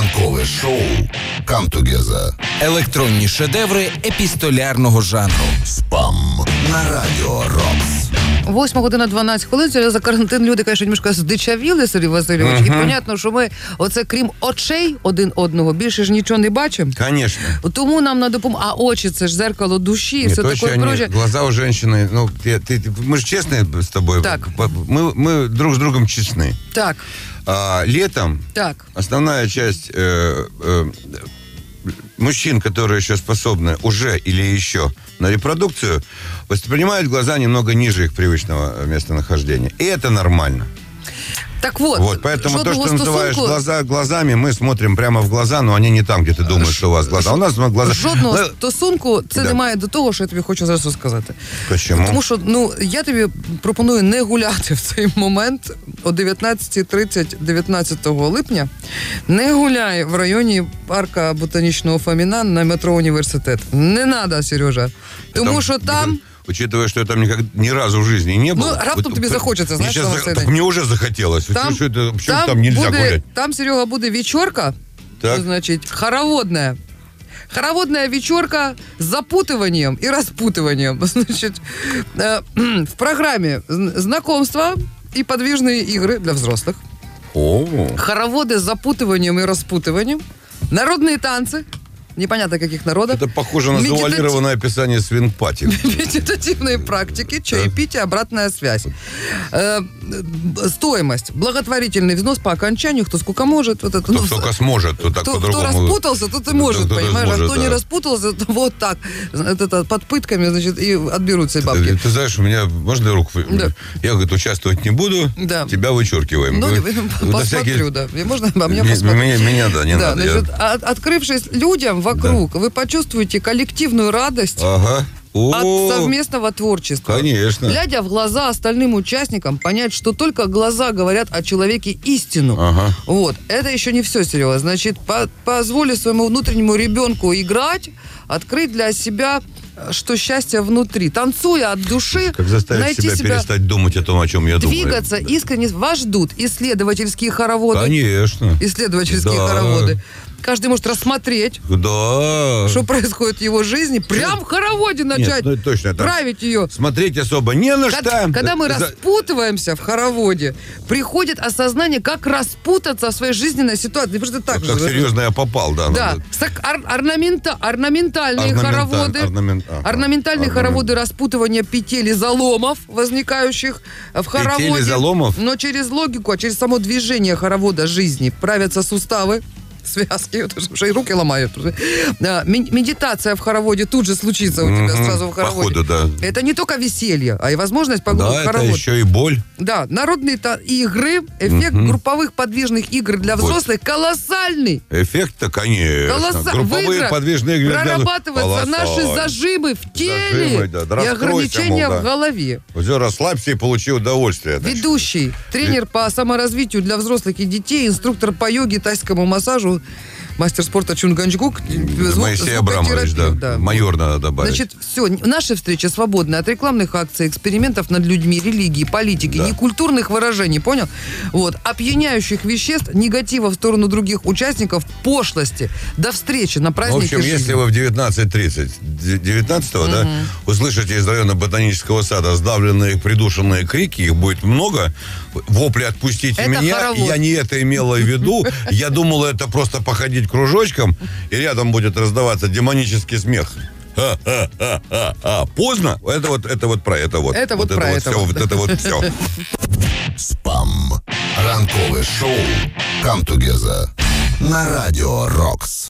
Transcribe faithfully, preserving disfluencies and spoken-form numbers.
Ранкове шоу «Come Together». Електронні шедеври епістолярного жанру. Спам на Радіо Рокс. Восьма година дванадцять хвилин. За карантин люди, конечно, немножко здичавіли, Сергій Васильович. Uh-huh. І понятно, що ми, оце крім очей один одного, більше ж нічого не бачимо. Конечно. Тому нам на допомогу. А очі, це ж зеркало душі. Нет, все точно, таке прочее. Глаза у женщины, ну, ты, ты, мы же честные с тобой. Так. Мы, мы друг с другом честны. Так. А летом Так. основная часть э, э, мужчин, которые еще способны уже или еще на репродукцию, воспринимают глаза немного ниже их привычного местонахождения. И это нормально. Так вот, вот поэтому то, что стосунку... называешь глаза глазами, мы смотрим прямо в глаза, но они не там, где ты думаешь, Ш... что у вас глаза. У нас глаза... Жодного стосунку це да. не має до того, що я тобі хочу зараз сказати. Чому? Тому що, ну, я тобі пропоную не гуляти в цей момент о дев'ятнадцята тридцять дев'ятнадцятого липня. Не гуляй в районі парка Ботанічного Фоміна на метро Університет. Не надо, Сережа. Тому там... що там... Учитывая, что я там никак, ни разу в жизни не был. Ну, раптом вот, тобі захочеться, знаєш, що за... Так мне уже захотелось. Там, что это, почему там, там нельзя буде, гулять? Там, Серега, буде вечерка, так. Значит, хороводная. Хороводная вечерка с запутыванием и распутыванием. Значит, э, в программе знакомства и подвижные игры для взрослых. О. Хороводы с запутыванием и распутыванием. Народные танцы. Непонятно каких народов. Это похоже на Медитати... завуалированное описание свинг-пати. Медитативные практики, чаепитие, обратная связь. Э, стоимость. Благотворительный взнос по окончанию, кто сколько может. Вот это, кто ну, сколько сможет, то так кто, по-другому. Кто распутался, тот и может, кто, понимаешь? Может, а кто да. не распутался, то вот так. Это, это, под пытками, значит, и отберут себе бабки. Ты, ты знаешь, у меня... Можно руку? Да. Я, говорит, участвовать не буду, да. Тебя вычеркиваем. Ну, говорит, посмотрю, всякие... да. Можно, а меня меня, меня, да, не да, надо. Значит, я... от, открывшись людям вокруг, да. Вы почувствуете коллективную радость ага. от совместного творчества. Конечно. Глядя в глаза остальным участникам, понять, что только глаза говорят о человеке истину. Ага. Вот. Это еще не все, Серега. Значит, по- позволь своему внутреннему ребенку играть, открыть для себя, что счастье внутри. Танцуя от души, как заставить найти себя, себя перестать думать о том, о чем я думаю. Двигаться искренне. Вас ждут исследовательские хороводы. Конечно. Исследовательские да. хороводы. Каждый может рассмотреть, да. что происходит в его жизни, прям в хороводе начать. Нет, ну, точно, править ее. Смотреть особо не на когда, что. Когда мы За... распутываемся в хороводе, приходит осознание, как распутаться в своей жизненной ситуации. Просто так как же. серьезно я попал, да. Да. Надо... Ор- орнамента, орнаментальные Орнамента... хороводы. Орнамент... Ага. Орнаментальные Орнамент... хороводы распутывания петель и заломов, возникающих в хороводе. Петель и заломов? Но через логику, а через само движение хоровода жизни правятся суставы, связки, уже и руки ломают. Медитация в хороводе тут же случится у тебя mm-hmm. сразу в хороводе. Походу, да. Это не только веселье, а и возможность погрузить да, в хоровод. Да, это еще и боль. Да, народные та- игры, эффект mm-hmm. групповых подвижных игр для взрослых вот. Колоссальный. Эффект-то, конечно. Колосса... Групповые подвижные игры прорабатываются для... наши зажимы в теле. Зажимы, да. Да, и ограничения мол, да. в голове. Все, расслабься и получи удовольствие. Ведущий, тренер по саморазвитию для взрослых и детей, инструктор по йоге, тайскому массажу, мастер спорта Чунганчгук. Моисей Абрамович, да. да. Майор надо добавить. Значит, все. Наши встречи свободны от рекламных акций, экспериментов над людьми, религии, политики, да. некультурных выражений, понял? Вот. Опьяняющих веществ, негатива в сторону других участников, пошлости. До встречи на празднике жизни. В общем, жизни. если вы в девятнадцать тридцать, девятнадцатого, угу. да, услышите из района Ботанического сада сдавленные, придушенные крики, их будет много, вопли «отпустите это меня», хоровод. Я не это имела в виду, я думала, это просто походить кружочком, и рядом будет раздаваться демонический смех. Ха-ха-ха-ха-ха. Поздно? Это вот, это вот про это вот. Это вот, вот про это, это вот. вот. Вот это вот все. Спам. Ранкове шоу «Come Together» на Радіо Рокс.